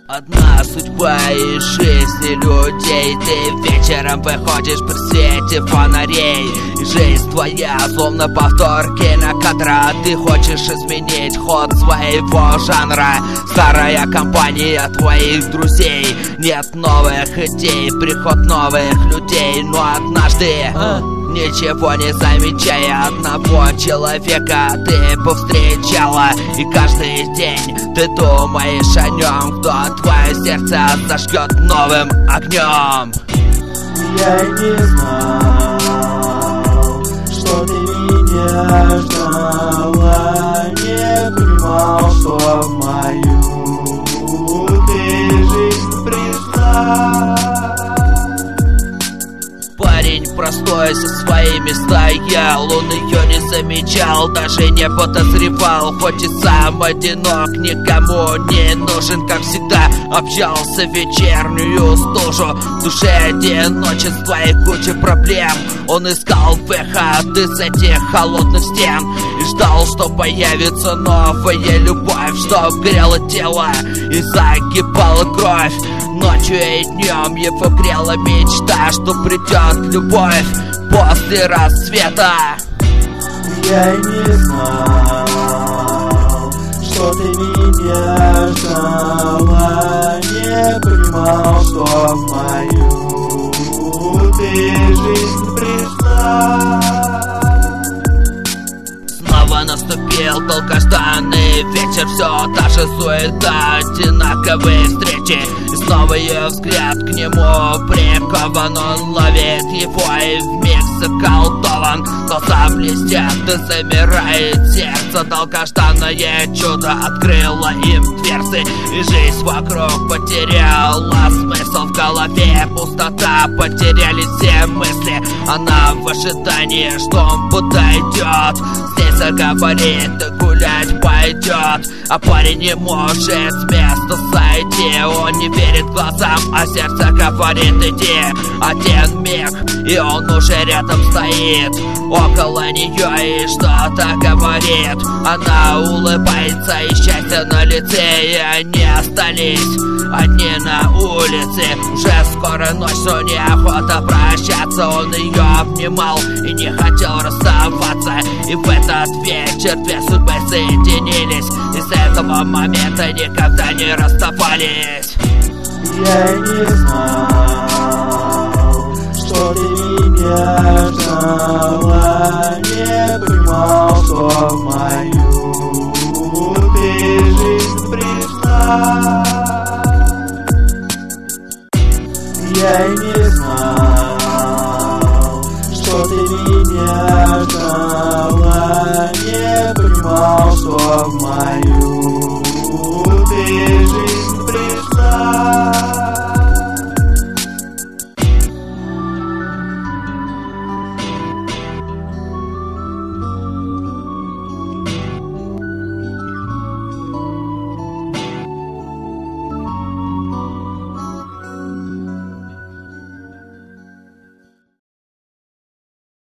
Одна судьба из жизни людей. Ты вечером выходишь при свете фонарей. И жизнь твоя словно повтор кинокадра. Ты хочешь изменить ход своего жанра. Старая компания твоих друзей. Нет новых идей, приход новых людей. Но однажды, ничего не замечая, одного человека ты повстречала. И каждый день ты думаешь о нем, кто твое сердце зажжет новым огнем. Я не знал, что ты меня ждала. Не понимал, что в мою ты жизнь пришла. Парень простой со своими стоял, он ее не замечал, даже не подозревал. Хоть и сам одинок, никому не нужен, как всегда общался в вечернюю стужу. В душе одиночество и куча проблем. Он искал выход из этих холодных стен и ждал, что появится новая любовь, что грело тело и закипала кровь. Ночью и днем его грела мечта, что придет любовь после рассвета. Я не знал, что ты меня ждала. Не понимал, что в мою ты жизнь пришла. Снова наступил долгожданный вечер. Все та же суета, одинаковые встречи. И снова ее взгляд к нему прикован. Он ловит его и вмиг заколдован. Глаза блестят и замирает сердце. Долгожданное чудо открыло им дверцы. И жизнь вокруг потеряла смысл. В голове пустота, потеряли все мысли. Она в ожидании, что он подойдет. Здесь заговорит и гулять пойдет. А парень не может с места сойти. Он не верит глазам, а сердце говорит иди. Один миг, и он уже рядом стоит около нее и что-то говорит. Она улыбается и счастье на лице. И они остались одни на улице. Уже скоро ночь, но неохота прощаться. Он ее обнимал и не хотел расставаться. И в этот вечер две судьбы соединились. И с этого момента никогда не расставались. Я не знал, что ты меня ждала. Не понимал, что в мою